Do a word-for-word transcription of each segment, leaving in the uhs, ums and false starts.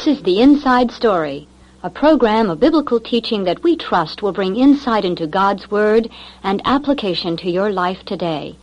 This is The Inside Story, a program of biblical teaching that we trust will bring insight into God's Word and application to your life today.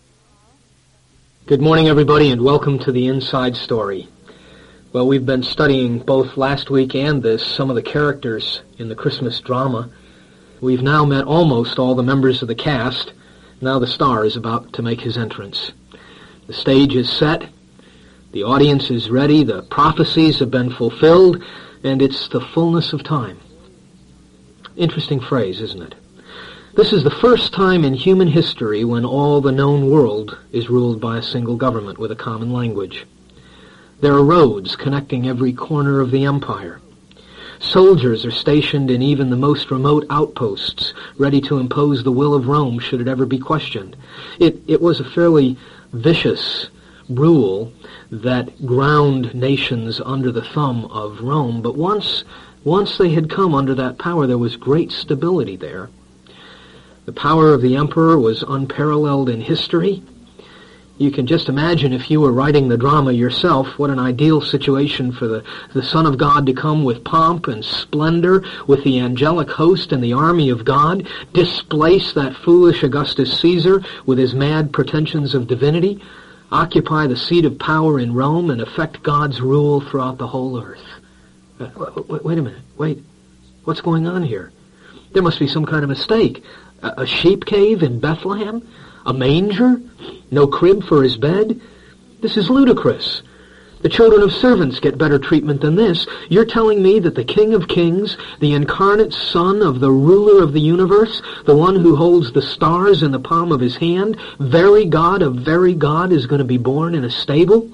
Good morning, everybody, and welcome to The Inside Story. Well, we've been studying both last week and this some of the characters in the Christmas drama. We've now met almost all the members of the cast. Now the star is about to make his entrance. The stage is set. The audience is ready, the prophecies have been fulfilled, and it's the fullness of time. Interesting phrase, isn't it? This is the first time in human history when all the known world is ruled by a single government with a common language. There are roads connecting every corner of the empire. Soldiers are stationed in even the most remote outposts, ready to impose the will of Rome should it ever be questioned. It, it was a fairly vicious rule that ground nations under the thumb of Rome, but once once they had come under that power, there was great stability there. The power of the emperor was unparalleled in history. You can just imagine, if you were writing the drama yourself, what an ideal situation for the, the Son of God to come with pomp and splendor, with the angelic host and the army of God, displace that foolish Augustus Caesar with his mad pretensions of divinity, occupy the seat of power in Rome, and effect God's rule throughout the whole earth. Uh, wait, wait a minute. Wait. What's going on here? There must be some kind of mistake. A, a sheep cave in Bethlehem? A manger? No crib for his bed? This is ludicrous. The children of servants get better treatment than this. You're telling me that the King of Kings, the incarnate Son of the ruler of the universe, the one who holds the stars in the palm of his hand, very God of very God, is going to be born in a stable?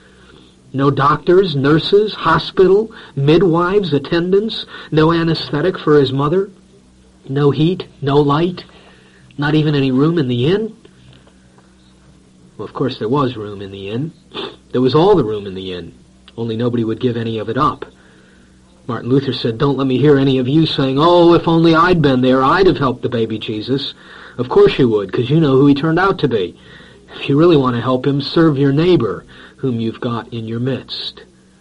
No doctors, nurses, hospital, midwives, attendants, no anesthetic for his mother, no heat, no light, not even any room in the inn? Well, of course there was room in the inn. There was all the room in the inn, only nobody would give any of it up. Martin Luther said, "Don't let me hear any of you saying, 'Oh, if only I'd been there, I'd have helped the baby Jesus.' Of course you would, because you know who he turned out to be. If you really want to help him, serve your neighbor, whom you've got in your midst."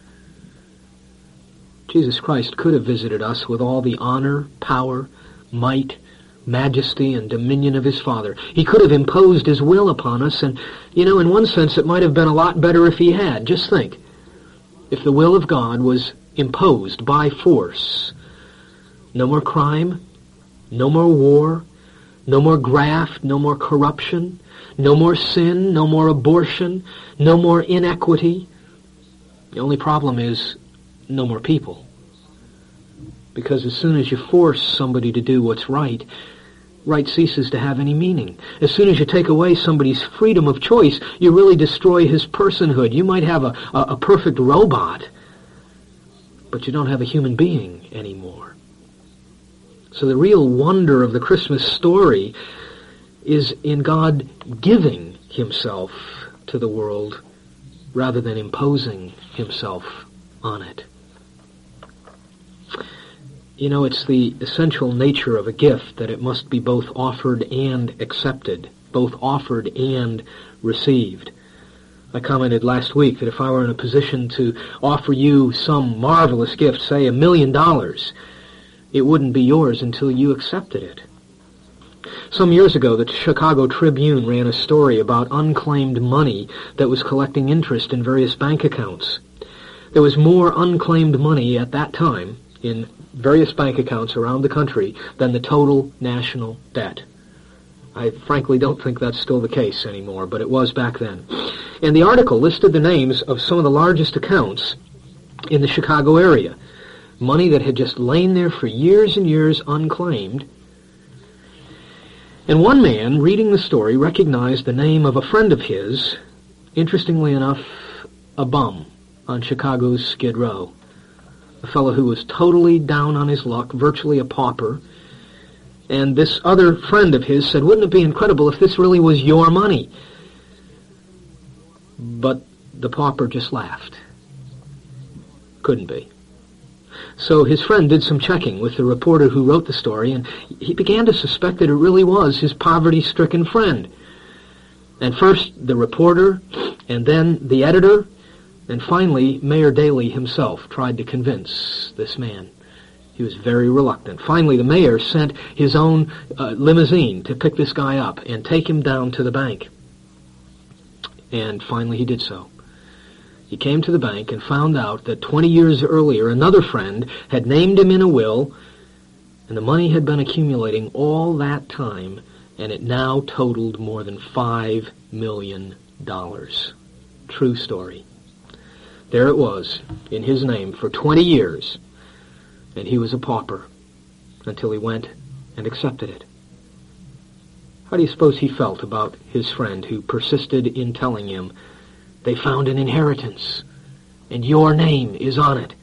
Jesus Christ could have visited us with all the honor, power, might, majesty, and dominion of his Father. He could have imposed his will upon us, and, you know, in one sense it might have been a lot better if he had. Just think, if the will of God was imposed by force, no more crime, no more war, no more graft, no more corruption, no more sin, no more abortion, no more inequity. The only problem is no more people. Because as soon as you force somebody to do what's right, right ceases to have any meaning. As soon as you take away somebody's freedom of choice, you really destroy his personhood. You might have a, a, a perfect robot, but you don't have a human being anymore. So the real wonder of the Christmas story is in God giving himself to the world rather than imposing himself on it. You know, it's the essential nature of a gift that it must be both offered and accepted, both offered and received. I commented last week that if I were in a position to offer you some marvelous gift, say a million dollars, it wouldn't be yours until you accepted it. Some years ago, the Chicago Tribune ran a story about unclaimed money that was collecting interest in various bank accounts. There was more unclaimed money at that time in various bank accounts around the country than the total national debt. I frankly don't think that's still the case anymore, but it was back then. And the article listed the names of some of the largest accounts in the Chicago area. Money that had just lain there for years and years unclaimed. And one man, reading the story, recognized the name of a friend of his, interestingly enough, a bum on Chicago's Skid Row. A fellow who was totally down on his luck, virtually a pauper. And this other friend of his said, "Wouldn't it be incredible if this really was your money?" But the pauper just laughed. Couldn't be. So his friend did some checking with the reporter who wrote the story, and he began to suspect that it really was his poverty-stricken friend. And first the reporter, and then the editor, And finally, Mayor Daley himself tried to convince this man. He was very reluctant. Finally, the mayor sent his own uh, limousine to pick this guy up and take him down to the bank. And finally he did so. He came to the bank and found out that twenty years earlier, another friend had named him in a will, and the money had been accumulating all that time, and it now totaled more than five million dollars. True story. There it was, in his name, for twenty years, and he was a pauper until he went and accepted it. How do you suppose he felt about his friend who persisted in telling him, they found an inheritance, and your name is on it?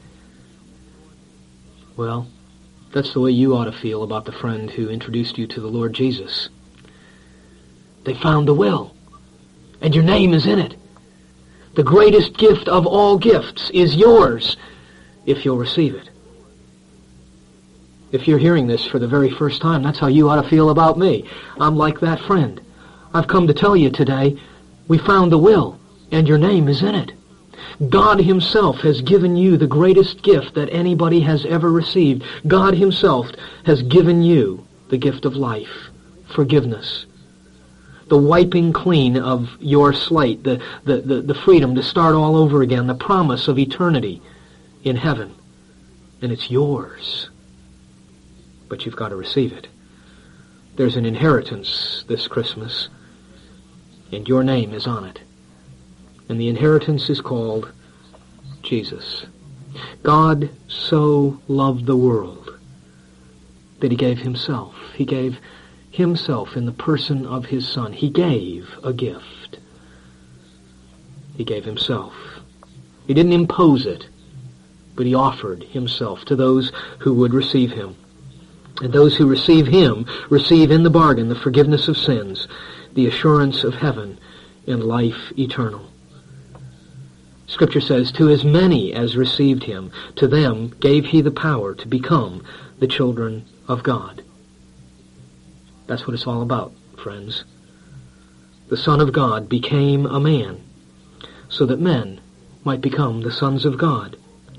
Well, that's the way you ought to feel about the friend who introduced you to the Lord Jesus. They found the will, and your name is in it. The greatest gift of all gifts is yours if you'll receive it. If you're hearing this for the very first time, that's how you ought to feel about me. I'm like that friend. I've come to tell you today, we found the will, and your name is in it. God himself has given you the greatest gift that anybody has ever received. God himself has given you the gift of life, forgiveness, the wiping clean of your slate, the, the, the, the freedom to start all over again, the promise of eternity in heaven. And it's yours. But you've got to receive it. There's an inheritance this Christmas, and your name is on it. And the inheritance is called Jesus. God so loved the world that he gave himself. He gave himself in the person of his Son. He gave a gift. He gave himself. He didn't impose it, but he offered himself to those who would receive him. And those who receive him receive in the bargain the forgiveness of sins, the assurance of heaven, and life eternal. Scripture says, to as many as received him, to them gave he the power to become the children of God. That's what it's all about, friends. The Son of God became a man so that men might become the sons of God.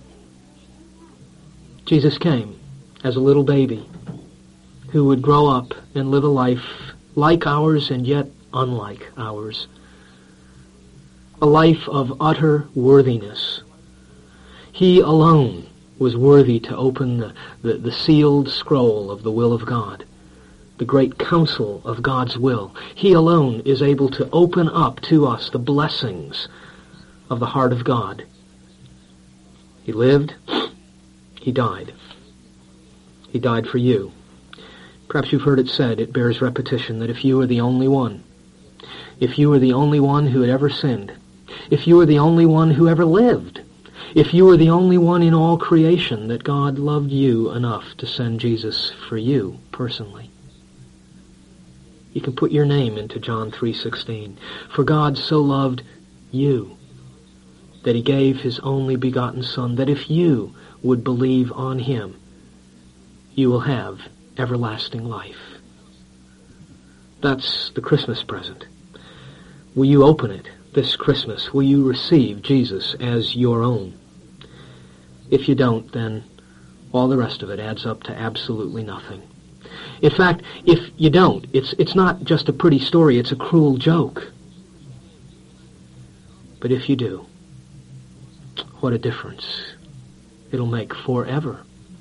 Jesus came as a little baby who would grow up and live a life like ours and yet unlike ours. A life of utter worthiness. He alone was worthy to open the, the, the sealed scroll of the will of God, the great counsel of God's will. He alone is able to open up to us the blessings of the heart of God. He lived, he died. He died for you. Perhaps you've heard it said, it bears repetition, that if you were the only one, if you were the only one who had ever sinned, if you were the only one who ever lived, if you were the only one in all creation, that God loved you enough to send Jesus for you personally. You can put your name into John three sixteen. For God so loved you that he gave his only begotten Son, that if you would believe on him, you will have everlasting life. That's the Christmas present. Will you open it this Christmas? Will you receive Jesus as your own? If you don't, then all the rest of it adds up to absolutely nothing. In fact, if you don't, it's it's not just a pretty story, it's a cruel joke. But if you do, what a difference it'll make forever.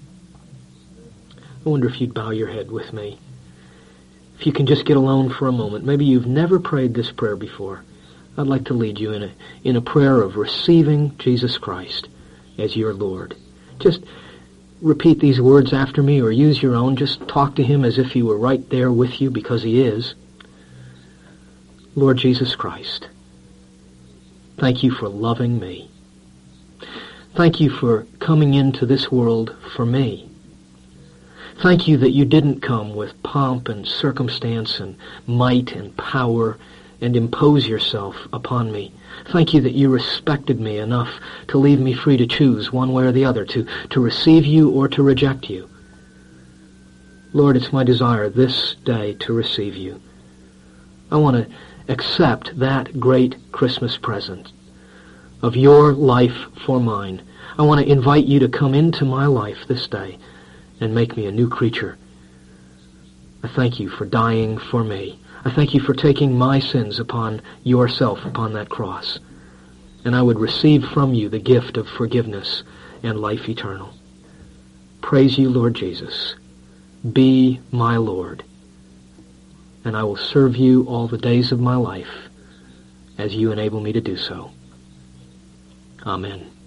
I wonder if you'd bow your head with me. If you can just get alone for a moment. Maybe you've never prayed this prayer before. I'd like to lead you in a, in a prayer of receiving Jesus Christ as your Lord. Just repeat these words after me, or use your own. Just talk to him as if he were right there with you, because he is. Lord Jesus Christ, thank you for loving me. Thank you for coming into this world for me. Thank you that you didn't come with pomp and circumstance and might and power and impose yourself upon me. Thank you that you respected me enough to leave me free to choose one way or the other, to, to receive you or to reject you. Lord, it's my desire this day to receive you. I want to accept that great Christmas present of your life for mine. I want to invite you to come into my life this day and make me a new creature. I thank you for dying for me. I thank you for taking my sins upon yourself upon that cross. And I would receive from you the gift of forgiveness and life eternal. Praise you, Lord Jesus. Be my Lord. And I will serve you all the days of my life as you enable me to do so. Amen.